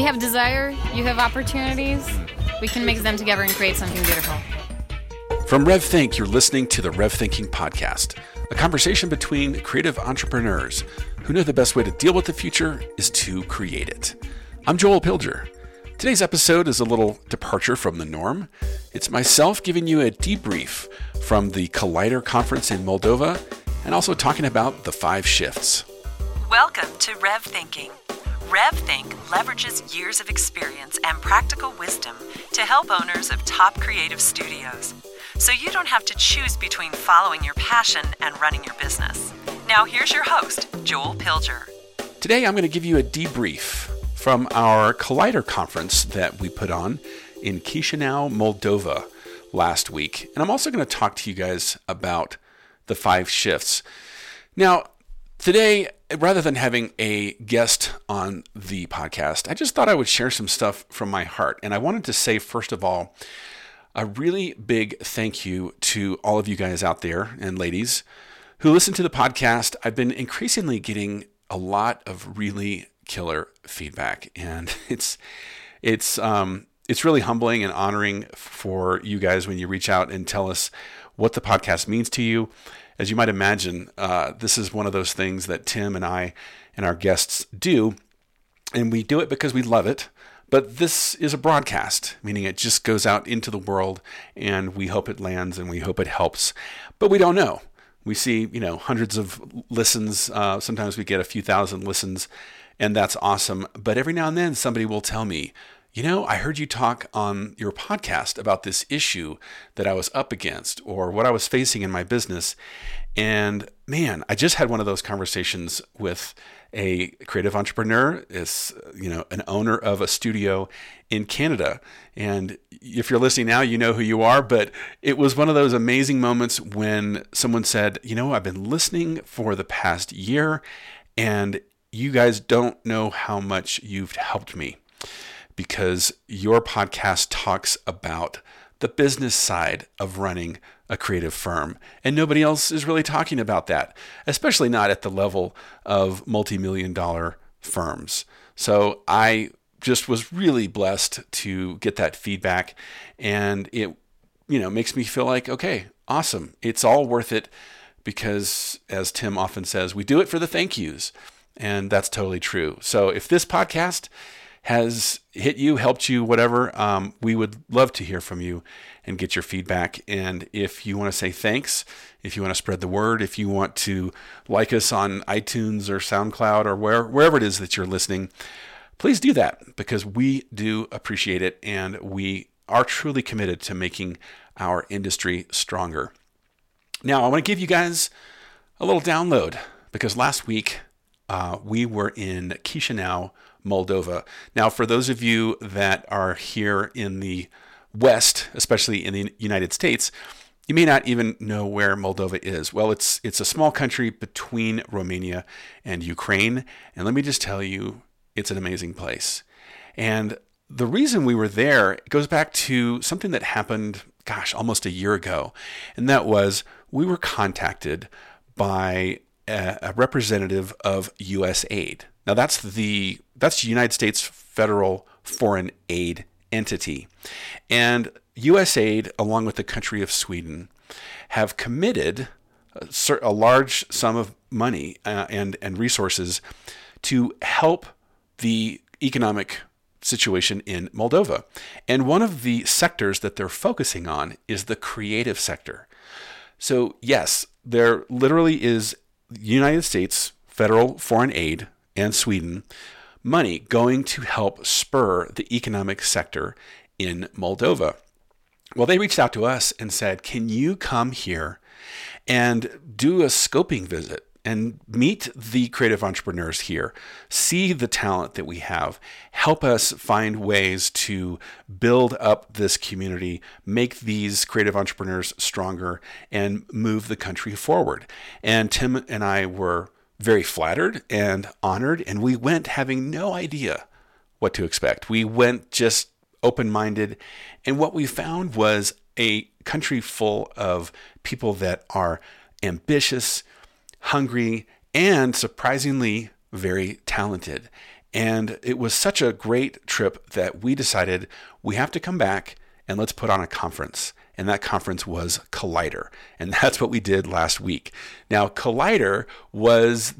We have desire, you have opportunities. We can mix them together and create something beautiful. From RevThink, you're listening to the Rev Thinking Podcast, a conversation between creative entrepreneurs who know the best way to deal with the future is to create it. I'm Joel Pilger. Today's episode is a little departure from the norm. It's myself giving you a debrief from the Collider Conference in Moldova and also talking about the 5 shifts. Welcome to Rev Thinking. RevThink leverages years of experience and practical wisdom to help owners of top creative studios, so you don't have to choose between following your passion and running your business. Now here's your host, Joel Pilger. Today I'm going to give you a debrief from our Collider Conference that we put on in Chisinau, Moldova last week. And I'm also going to talk to you guys about the 5 shifts. Now, today, rather than having a guest on the podcast, I just thought I would share some stuff from my heart. And I wanted to say, first of all, a really big thank you to all of you guys out there and ladies who listen to the podcast. I've been increasingly getting a lot of really killer feedback, and it's really humbling and honoring for you guys when you reach out and tell us what the podcast means to you. As you might imagine, this is one of those things that Tim and I and our guests do, and we do it because we love it. But this is a broadcast, meaning it just goes out into the world, and we hope it lands and we hope it helps. But we don't know. We see, hundreds of listens. Sometimes we get a few thousand listens, and that's awesome. But every now and then somebody will tell me, I heard you talk on your podcast about this issue that I was up against or what I was facing in my business. And man, I just had one of those conversations with a creative entrepreneur, is an owner of a studio in Canada. And if you're listening now, you know who you are, but it was one of those amazing moments when someone said, I've been listening for the past year and you guys don't know how much you've helped me, because your podcast talks about the business side of running a creative firm. And nobody else is really talking about that, especially not at the level of multi-million-dollar firms. So I just was really blessed to get that feedback. And it, makes me feel like, okay, awesome. It's all worth it because, as Tim often says, we do it for the thank yous. And that's totally true. So if this podcast has hit you, helped you, whatever, we would love to hear from you and get your feedback. And if you want to say thanks, if you want to spread the word, if you want to like us on iTunes or SoundCloud or wherever it is that you're listening, please do that, because we do appreciate it and we are truly committed to making our industry stronger. Now, I want to give you guys a little download, because last week we were in Chisinau, Moldova. Now, for those of you that are here in the West, especially in the United States, you may not even know where Moldova is. Well, it's a small country between Romania and Ukraine. And let me just tell you, it's an amazing place. And the reason we were there goes back to something that happened, almost a year ago. And that was, we were contacted by a representative of USAID. Now, that's the United States federal foreign aid entity. And USAID, along with the country of Sweden, have committed a large sum of money and resources to help the economic situation in Moldova. And one of the sectors that they're focusing on is the creative sector. So yes, there literally is United States federal foreign aid and Sweden money going to help spur the economic sector in Moldova. Well, they reached out to us and said, can you come here and do a scoping visit and meet the creative entrepreneurs here, see the talent that we have, help us find ways to build up this community, make these creative entrepreneurs stronger, and move the country forward. And Tim and I were very flattered and honored, and we went having no idea what to expect. We went just open-minded, and what we found was a country full of people that are ambitious, hungry, and surprisingly very talented. And it was such a great trip that we decided we have to come back and let's put on a conference. And that conference was Collider. And that's what we did last week. Now, Collider was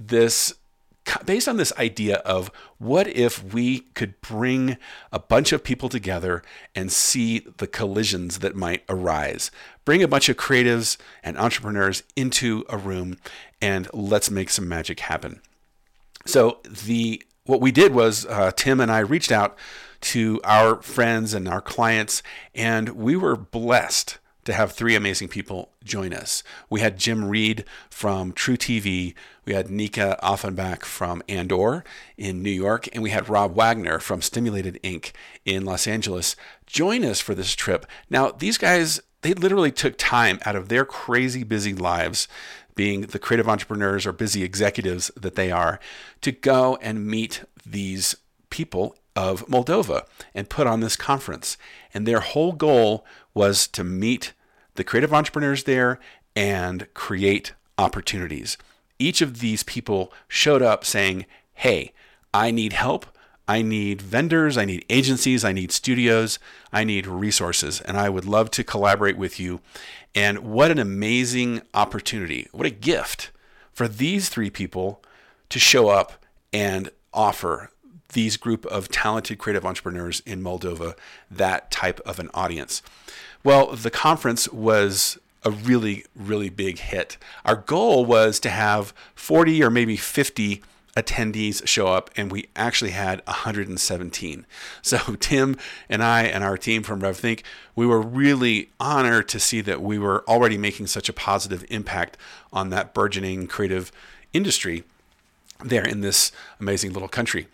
based on this idea of what if we could bring a bunch of people together and see the collisions that might arise. Bring a bunch of creatives and entrepreneurs into a room and let's make some magic happen. So what we did was Tim and I reached out to our friends and our clients, and we were blessed to have three amazing people join us. We had Jim Reed from True TV, we had Nika Offenbach from Andor in New York, and we had Rob Wagner from Stimulated Inc. in Los Angeles join us for this trip. Now, these guys, they literally took time out of their crazy busy lives, being the creative entrepreneurs or busy executives that they are, to go and meet these people of Moldova and put on this conference. And their whole goal was to meet the creative entrepreneurs there and create opportunities. Each of these people showed up saying, hey, I need help. I need vendors. I need agencies. I need studios. I need resources. And I would love to collaborate with you. And what an amazing opportunity. What a gift for these three people to show up and offer these group of talented creative entrepreneurs in Moldova that type of an audience. Well, the conference was a really, really big hit. Our goal was to have 40 or maybe 50 attendees show up, and we actually had 117. So Tim and I and our team from RevThink, we were really honored to see that we were already making such a positive impact on that burgeoning creative industry there in this amazing little country.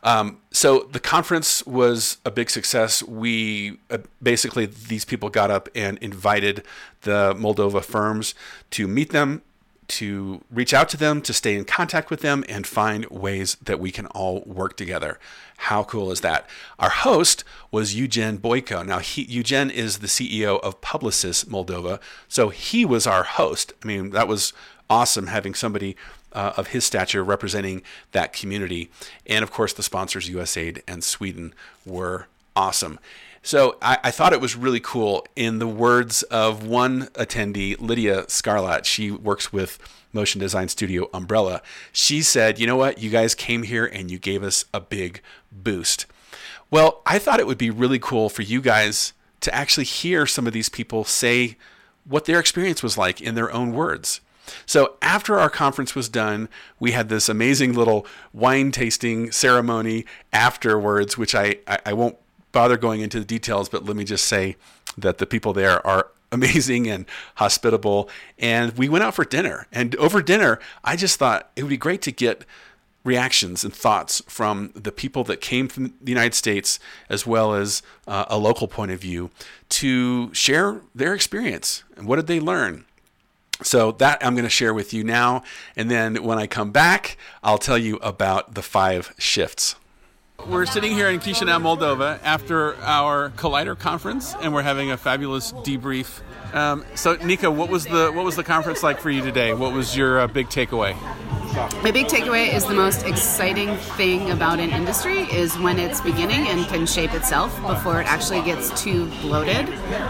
So the conference was a big success. We basically, these people got up and invited the Moldova firms to meet them, to reach out to them, to stay in contact with them, and find ways that we can all work together. How cool is that? Our host was Eugen Boyko. Now, Eugen is the CEO of Publicis Moldova, so he was our host. I mean, that was awesome having somebody of his stature representing that community. And of course, the sponsors, USAID and Sweden, were awesome. So I thought it was really cool. In the words of one attendee, Lydia Scarlat, she works with motion design studio Umbrella. She said, you know what? You guys came here and you gave us a big boost. Well, I thought it would be really cool for you guys to actually hear some of these people say what their experience was like in their own words. So after our conference was done, we had this amazing little wine tasting ceremony afterwards, which I won't bother going into the details, but let me just say that the people there are amazing and hospitable. And we went out for dinner. And over dinner, I just thought it would be great to get reactions and thoughts from the people that came from the United States, as well as a local point of view, to share their experience. And what did they learn? So that I'm going to share with you now. And then when I come back, I'll tell you about the 5 shifts. We're sitting here in Chisinau, Moldova, after our Collider conference, and we're having a fabulous debrief. So, Nika, what was the conference like for you today? What was your big takeaway? My big takeaway is the most exciting thing about an industry is when it's beginning and can shape itself before it actually gets too bloated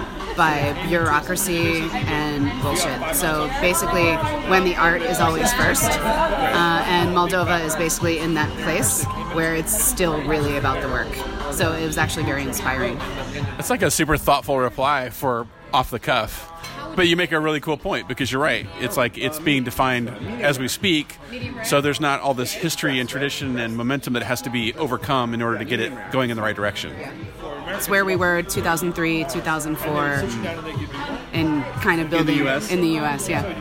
by bureaucracy and bullshit. So basically, when the art is always first, and Moldova is basically in that place where it's still really about the work. So it was actually very inspiring. It's like a super thoughtful reply for off the cuff. But you make a really cool point, because you're right. It's like it's being defined as we speak, so there's not all this history and tradition and momentum that has to be overcome in order to get it going in the right direction. It's where we were 2003, 2004, and kind of building in the U.S. Yeah.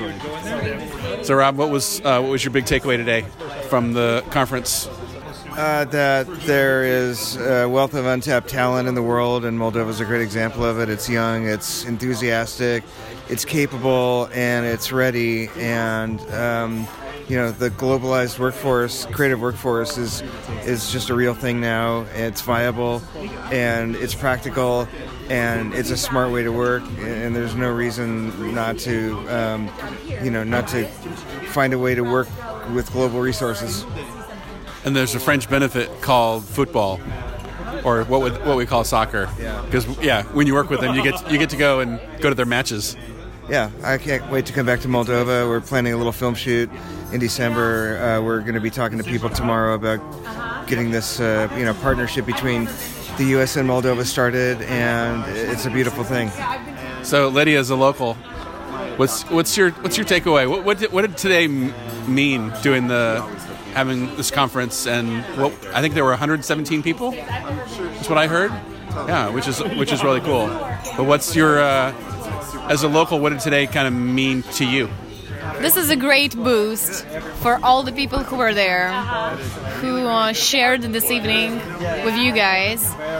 So, Rob, what was your big takeaway today from the conference? That there is a wealth of untapped talent in the world, and Moldova is a great example of it. It's young, it's enthusiastic, it's capable, and it's ready. And the globalized workforce, creative workforce, is just a real thing now. It's viable, and it's practical, and it's a smart way to work. And there's no reason not to, not to find a way to work with global resources. And there's a French benefit called football, or what we call soccer. Because when you work with them, you get to go to their matches. Yeah, I can't wait to come back to Moldova. We're planning a little film shoot in December. We're going to be talking to people tomorrow about getting this partnership between the U.S. and Moldova started, and it's a beautiful thing. So, Lydia, as a local, what's your takeaway? What did today mean having this conference? And I think there were 117 people. That's what I heard. Yeah, which is really cool. But what's your as a local, what did today kind of mean to you? This is a great boost for all the people who were there, who shared this evening with you guys.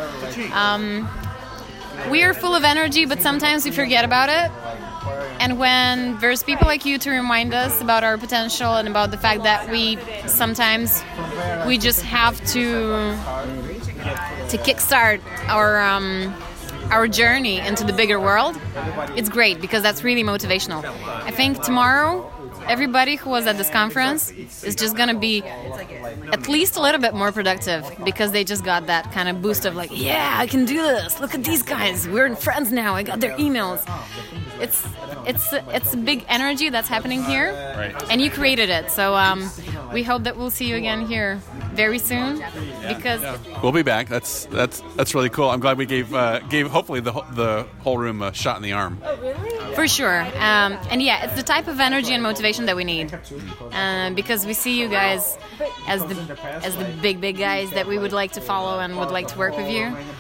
We are full of energy, but sometimes we forget about it. And when there's people like you to remind us about our potential and about the fact that we just have to kickstart our journey into the bigger world, it's great because that's really motivational. I think tomorrow, everybody who was at this conference is just going to be at least a little bit more productive because they just got that kind of boost of like, yeah, I can do this. Look at these guys. We're friends now. I got their emails. It's a big energy that's happening here, and you created it. So we hope that we'll see you again here very soon. Because we'll be back. That's really cool. I'm glad we gave hopefully the whole room a shot in the arm. For sure. And yeah, it's the type of energy and motivation that we need, because we see you guys as the big guys that we would like to follow and would like to work with you.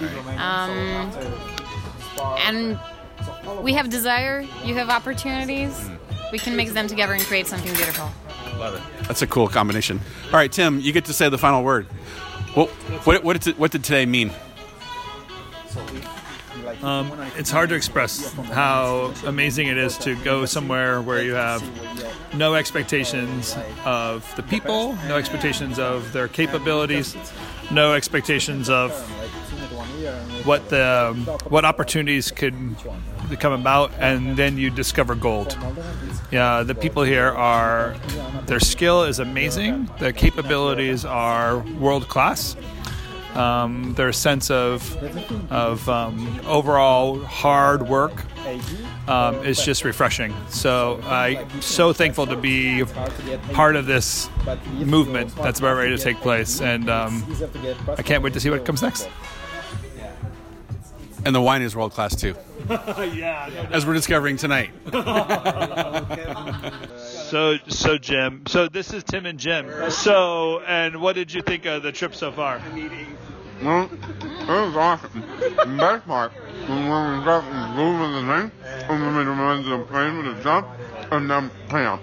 And we have desire, you have opportunities. We can mix them together and create something beautiful. Love it. That's a cool combination. All right, Tim, you get to say the final word. Well, what did today mean? It's hard to express how amazing it is to go somewhere where you have no expectations of the people, no expectations of their capabilities, no expectations of what opportunities could come about, and then you discover gold. Yeah, the people here their skill is amazing. The capabilities are world class. Their sense of overall hard work is just refreshing. So I'm so thankful to be part of this movement that's about ready to take place, and I can't wait to see what comes next. And the wine is world class too. As we're discovering tonight. So Jim. So this is Tim and Jim. So, and what did you think of the trip so far? Well, it was awesome. The best part was when we got the groove of the thing, and then we went to the plane with the jump, and then bam.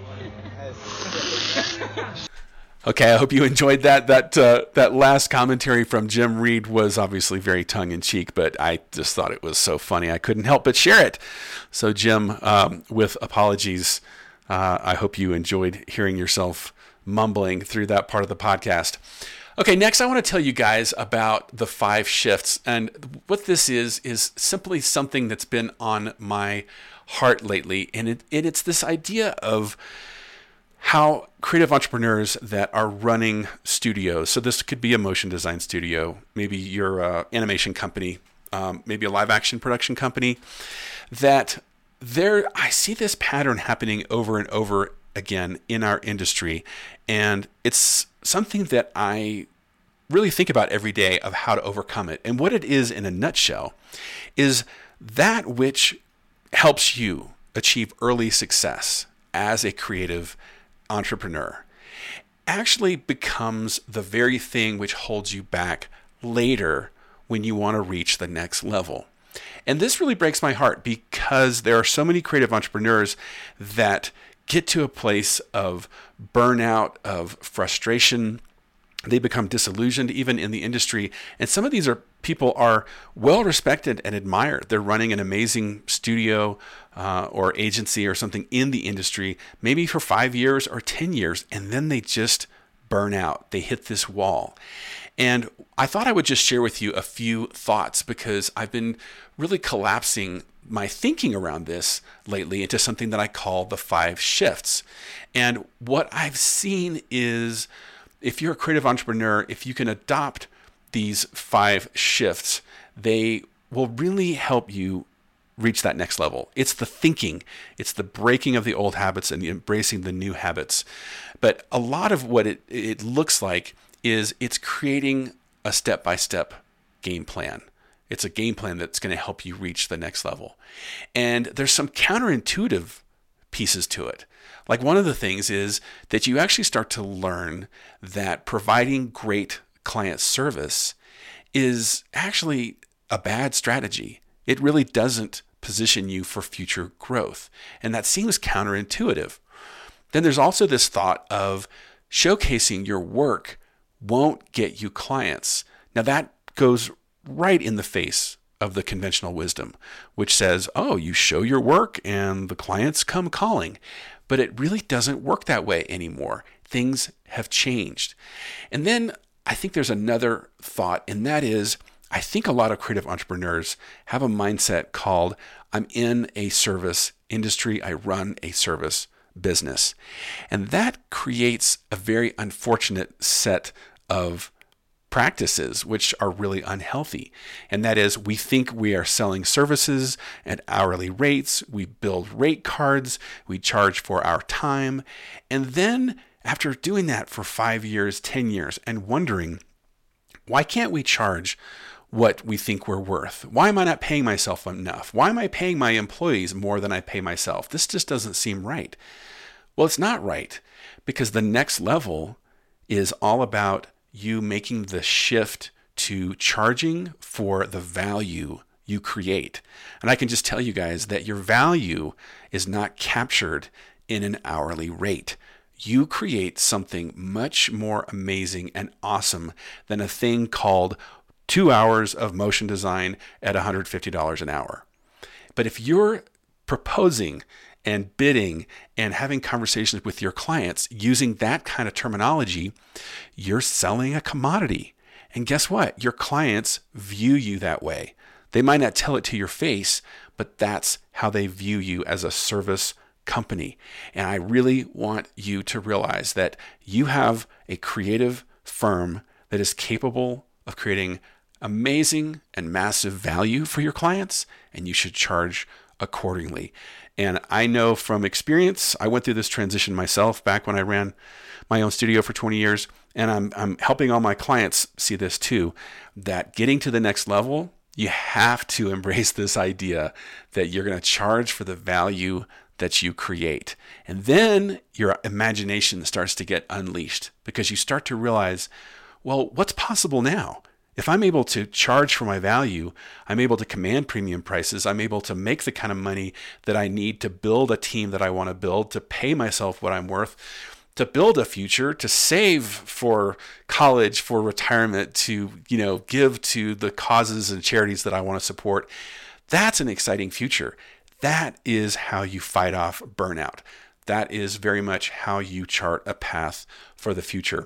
Okay, I hope you enjoyed that. That last commentary from Jim Reed was obviously very tongue-in-cheek, but I just thought it was so funny I couldn't help but share it. So Jim, with apologies, I hope you enjoyed hearing yourself mumbling through that part of the podcast. Okay, next I want to tell you guys about the 5 shifts. And what this is simply something that's been on my heart lately. And it's this idea of how creative entrepreneurs that are running studios, so this could be a motion design studio, maybe your animation company, maybe a live action production company, I see this pattern happening over and over again in our industry. And it's something that I really think about every day of how to overcome it. And what it is in a nutshell is that which helps you achieve early success as a creative entrepreneur actually becomes the very thing which holds you back later when you want to reach the next level. And this really breaks my heart because there are so many creative entrepreneurs that get to a place of burnout, of frustration. They become disillusioned even in the industry. And some of these people are well respected and admired. They're running an amazing studio or agency or something in the industry, maybe for 5 years or 10 years, and then they just burn out. They hit this wall. And I thought I would just share with you a few thoughts because I've been really collapsing my thinking around this lately into something that I call the 5 shifts. And what I've seen is if you're a creative entrepreneur, if you can adopt these 5 shifts, they will really help you reach that next level. It's the thinking, it's the breaking of the old habits and embracing the new habits. But a lot of what it looks like is it's creating a step-by-step game plan. It's a game plan that's going to help you reach the next level. And there's some counterintuitive pieces to it. Like one of the things is that you actually start to learn that providing great client service is actually a bad strategy. It really doesn't position you for future growth. And that seems counterintuitive. Then there's also this thought of showcasing your work won't get you clients. Now that goes right in the face of the conventional wisdom, which says, oh, you show your work and the clients come calling. But it really doesn't work that way anymore. Things have changed. And then I think there's another thought, and that is, I think a lot of creative entrepreneurs have a mindset called, I'm in a service industry, I run a service business. And that creates a very unfortunate set of practices which are really unhealthy. And that is, we think we are selling services at hourly rates, we build rate cards, we charge for our time, and then after doing that for 5 years, 10 years, and wondering, why can't we charge what we think we're worth? Why am I not paying myself enough? Why am I paying my employees more than I pay myself? This just doesn't seem right. Well, it's not right, because the next level is all about you making the shift to charging for the value you create. And I can just tell you guys that your value is not captured in an hourly rate. You create something much more amazing and awesome than a thing called 2 hours of motion design at $150 an hour. But if you're proposing and bidding and having conversations with your clients using that kind of terminology, you're selling a commodity. And guess what? Your clients view you that way. They might not tell it to your face, but that's how they view you as a service company. And I really want you to realize that you have a creative firm that is capable of creating amazing and massive value for your clients, and you should charge accordingly. And I know from experience, I went through this transition myself back when I ran my own studio for 20 years, and I'm helping all my clients see this too, that getting to the next level, you have to embrace this idea that you're going to charge for the value that you create. And then your imagination starts to get unleashed, because you start to realize, well, what's possible now? If I'm able to charge for my value, I'm able to command premium prices, I'm able to make the kind of money that I need to build a team that I want to build, to pay myself what I'm worth, to build a future, to save for college, for retirement, to, give to the causes and charities that I want to support. That's an exciting future. That is how you fight off burnout. That is very much how you chart a path for the future.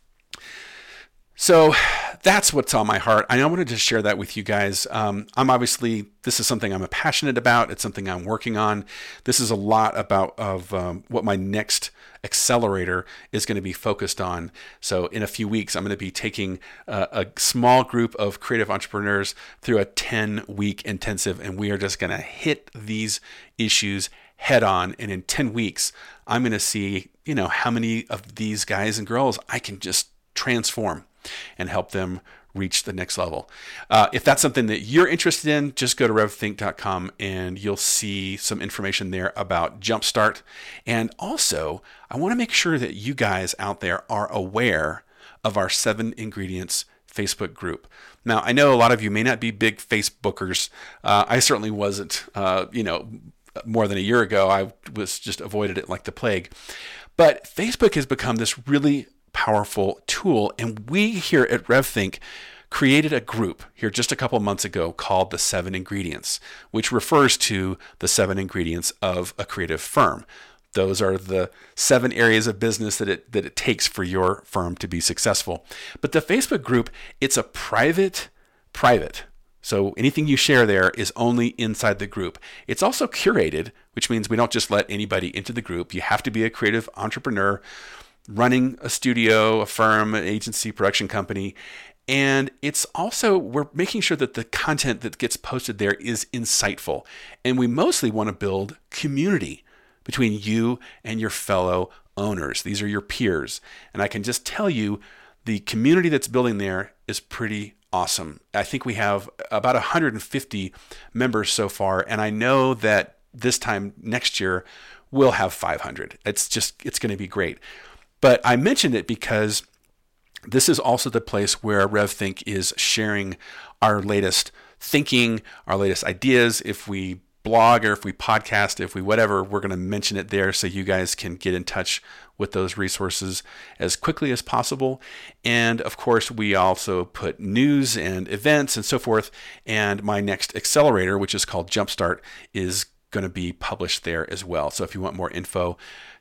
So that's what's on my heart. I wanted to share that with you guys. This is something I'm passionate about. It's something I'm working on. This is a lot of what my next accelerator is going to be focused on. So in a few weeks, I'm going to be taking a small group of creative entrepreneurs through a 10-week intensive, and we are just going to hit these issues head on. And in 10 weeks, I'm going to see, how many of these guys and girls I can just transform and help them reach the next level. If that's something that you're interested in, just go to revthink.com and you'll see some information there about Jumpstart. And also, I want to make sure that you guys out there are aware of our 7 Ingredients Facebook group. Now, I know a lot of you may not be big Facebookers. I certainly wasn't, more than a year ago. I was just avoided it like the plague. But Facebook has become this really powerful tool, and we here at RevThink created a group here just a couple months ago called the 7 Ingredients, which refers to the 7 ingredients of a creative firm. Those are the 7 areas of business that it takes for your firm to be successful. But the Facebook group, it's a private. So anything you share there is only inside the group. It's also curated, which means we don't just let anybody into the group. You have to be a creative entrepreneur. running a studio, a firm, an agency, production company. And it's also, we're making sure that the content that gets posted there is insightful. And we mostly want to build community between you and your fellow owners. These are your peers. And I can just tell you, the community that's building there is pretty awesome. I think we have about 150 members so far. And I know that this time next year, we'll have 500. It's going to be great. But I mentioned it because this is also the place where RevThink is sharing our latest thinking, our latest ideas. If we blog or if we podcast, if we whatever, we're going to mention it there so you guys can get in touch with those resources as quickly as possible. And of course, we also put news and events and so forth. And my next accelerator, which is called Jumpstart, is going to be published there as well. So if you want more info,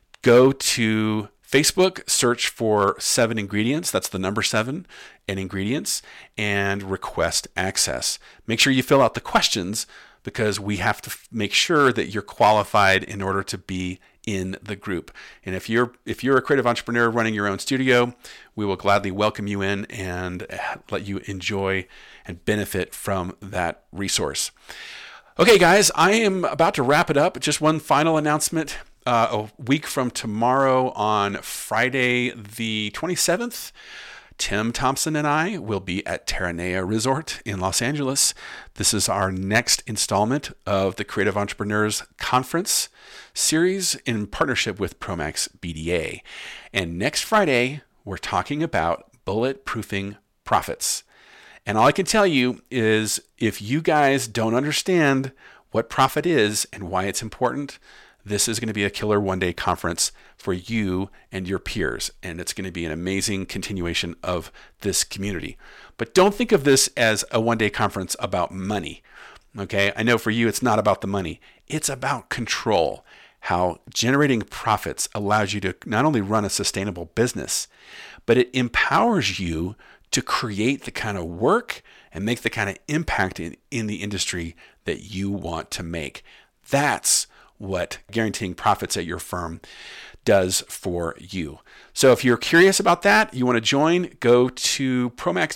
go to Facebook, search for 7 Ingredients, that's the number 7, and Ingredients, and request access. Make sure you fill out the questions because we have to make sure that you're qualified in order to be in the group. And if you're a creative entrepreneur running your own studio, we will gladly welcome you in and let you enjoy and benefit from that resource. Okay, guys, I am about to wrap it up. Just one final announcement. A week from tomorrow on Friday the 27th, Tim Thompson and I will be at Terranea Resort in Los Angeles. This is our next installment of the Creative Entrepreneurs Conference series in partnership with Promax BDA. And next Friday, we're talking about bulletproofing profits. And all I can tell you is if you guys don't understand what profit is and why it's important, this is going to be a killer one-day conference for you and your peers, and it's going to be an amazing continuation of this community. But don't think of this as a one-day conference about money, okay? I know for you it's not about the money. It's about control, how generating profits allows you to not only run a sustainable business, but it empowers you to create the kind of work and make the kind of impact in the industry that you want to make. That's what guaranteeing profits at your firm does for you. So if you're curious about that, you want to join, go to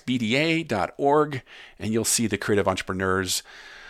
promaxbda.org and you'll see the Creative Entrepreneurs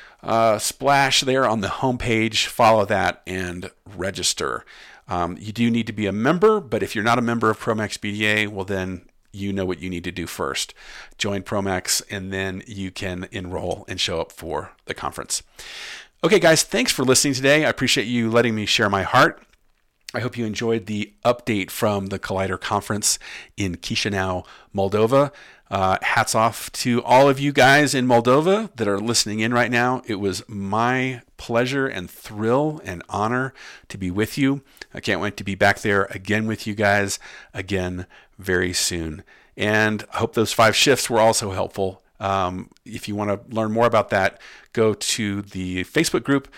splash there on the homepage. Follow that and register. You do need to be a member, but if you're not a member of Promax BDA, well then you know what you need to do first. Join Promax and then you can enroll and show up for the conference. Okay, guys, thanks for listening today. I appreciate you letting me share my heart. I hope you enjoyed the update from the Collider Conference in Chisinau, Moldova. Hats off to all of you guys in Moldova that are listening in right now. It was my pleasure and thrill and honor to be with you. I can't wait to be back there again with you guys again very soon. And I hope those 5 shifts were also helpful. If you want to learn more about that, go to the Facebook group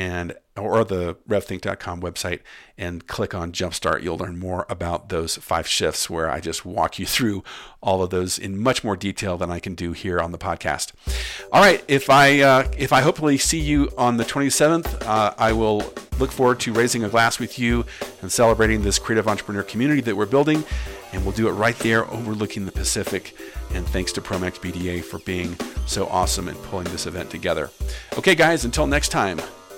or the RevThink.com website and click on Jumpstart. You'll learn more about those 5 shifts where I just walk you through all of those in much more detail than I can do here on the podcast. All right, if I hopefully see you on the 27th, I will look forward to raising a glass with you and celebrating this creative entrepreneur community that we're building. And we'll do it right there overlooking the Pacific. And thanks to Promax BDA for being so awesome and pulling this event together. Okay, guys, until next time.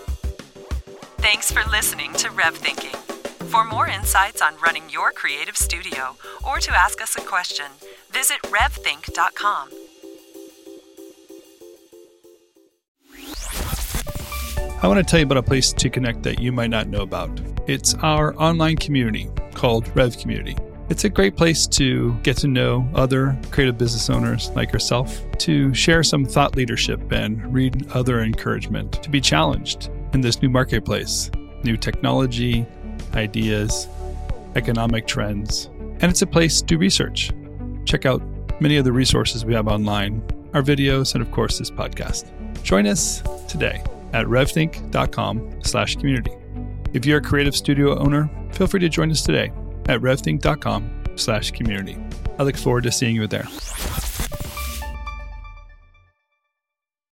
Thanks for listening to Rev Thinking. For more insights on running your creative studio or to ask us a question, visit revthink.com. I want to tell you about a place to connect that you might not know about. It's our online community called Rev Community. It's a great place to get to know other creative business owners like yourself, to share some thought leadership and read other encouragement, to be challenged in this new marketplace, new technology, ideas, economic trends. And it's a place to research. Check out many of the resources we have online, our videos, and of course this podcast. Join us today at revthink.com/community. If you're a creative studio owner, feel free to join us today at revthink.com/community. I look forward to seeing you there.